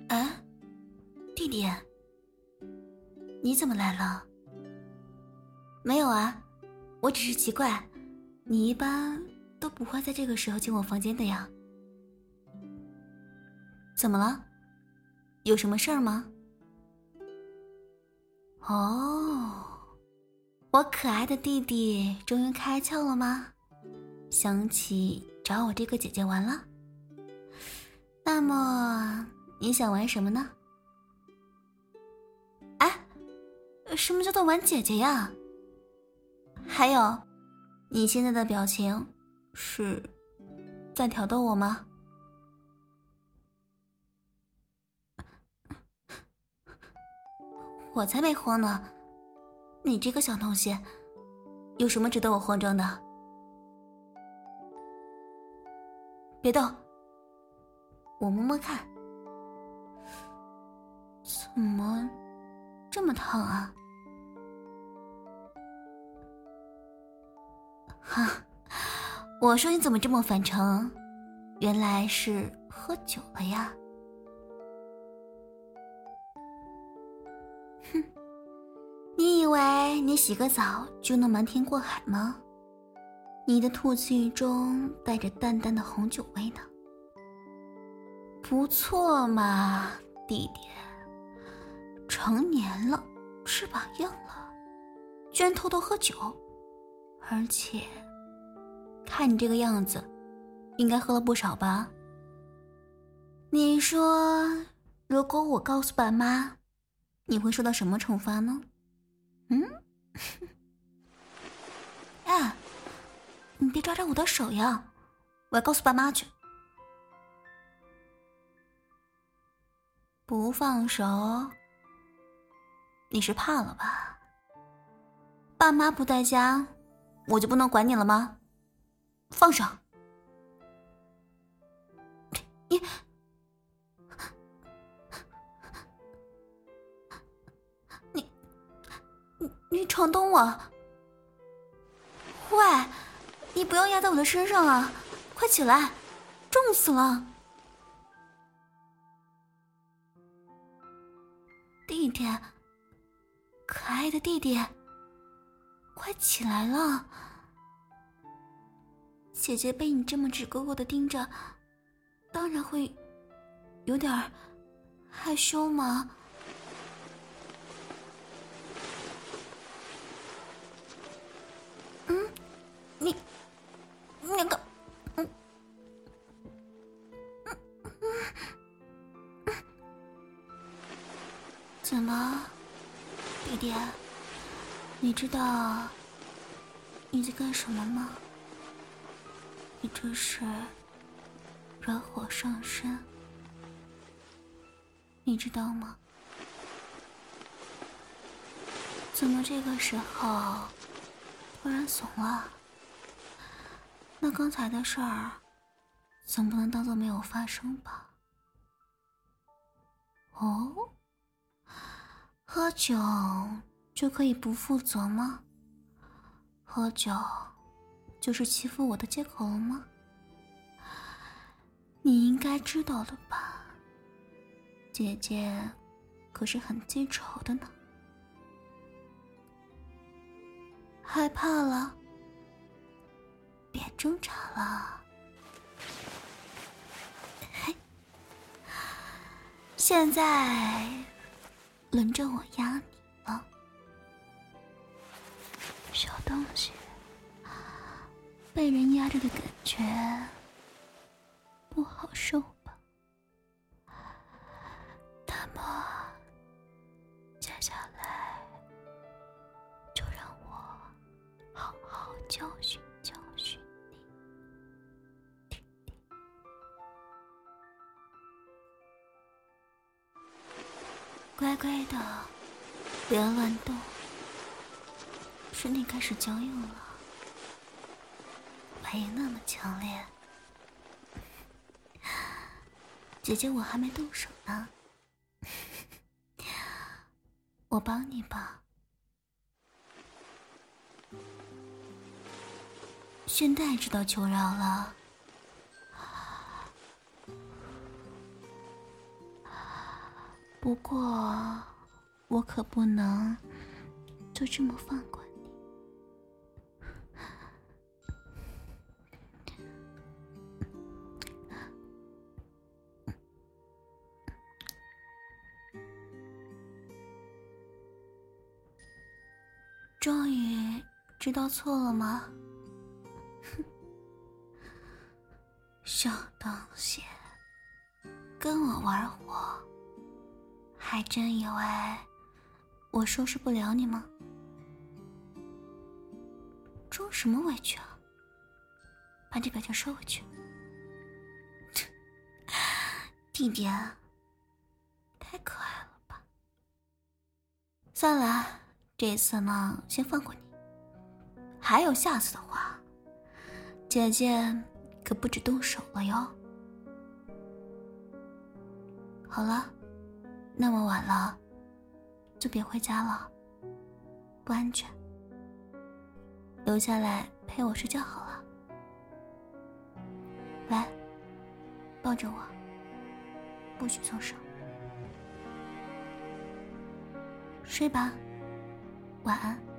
哎，弟弟，你怎么来了？没有啊，我只是奇怪，你一般都不会在这个时候进我房间的呀。怎么了？有什么事儿吗？哦，我可爱的弟弟终于开窍了吗？想起找我这个姐姐玩了？那么你想玩什么呢？哎，什么叫做玩姐姐呀？还有，你现在的表情是在挑逗我吗？我才没慌呢，你这个小东西，有什么值得我慌张的？别动，我摸摸看。怎么这么烫啊？哈，我说你怎么这么反常？原来是喝酒了呀。哼，你以为你洗个澡就能瞒天过海吗？你的吐气中带着淡淡的红酒味呢。不错嘛，弟弟，成年了，翅膀硬了，居然偷偷喝酒，而且看你这个样子，应该喝了不少吧？你说，如果我告诉爸妈，你会受到什么惩罚呢？嗯？哎，你别抓着我的手呀，我要告诉爸妈去。不放手，你是怕了吧？爸妈不在家，我就不能管你了吗？放手！你你闯动我！喂，你不要压在我的身上啊！快起来，重死了！弟弟，可爱的弟弟，快起来了！姐姐被你这么直勾勾的盯着，当然会有点害羞嘛。嗯，你那个，怎么，弟弟，你知道你在干什么吗？你这是惹火上身，你知道吗？怎么这个时候突然怂了？那刚才的事儿总不能当做没有发生吧？哦，喝酒就可以不负责吗？喝酒就是欺负我的借口了吗？你应该知道的吧？姐姐可是很记仇的呢。害怕了？别挣扎了。嘿，现在轮着我压你了，小东西。被人压着的感觉不好受吧？那么接下来就让我好好教训教训你，弟弟。乖乖的，不要乱动，身体开始僵硬了，反应那么强烈。姐姐我还没动手呢，我帮你吧。现在知道求饶了。 不过我可不能就这么放过你。终于知道错了吗？小东西，跟我玩火，还真以为我收拾不了你吗？装什么委屈啊？把这表情收回去。弟弟，太可爱了吧。算了，这次呢，先放过你。还有下次的话，姐姐可不止动手了哟。好了，那么晚了，就别回家了，不安全。留下来陪我睡觉好了。来，抱着我，不许松手。睡吧，晚安。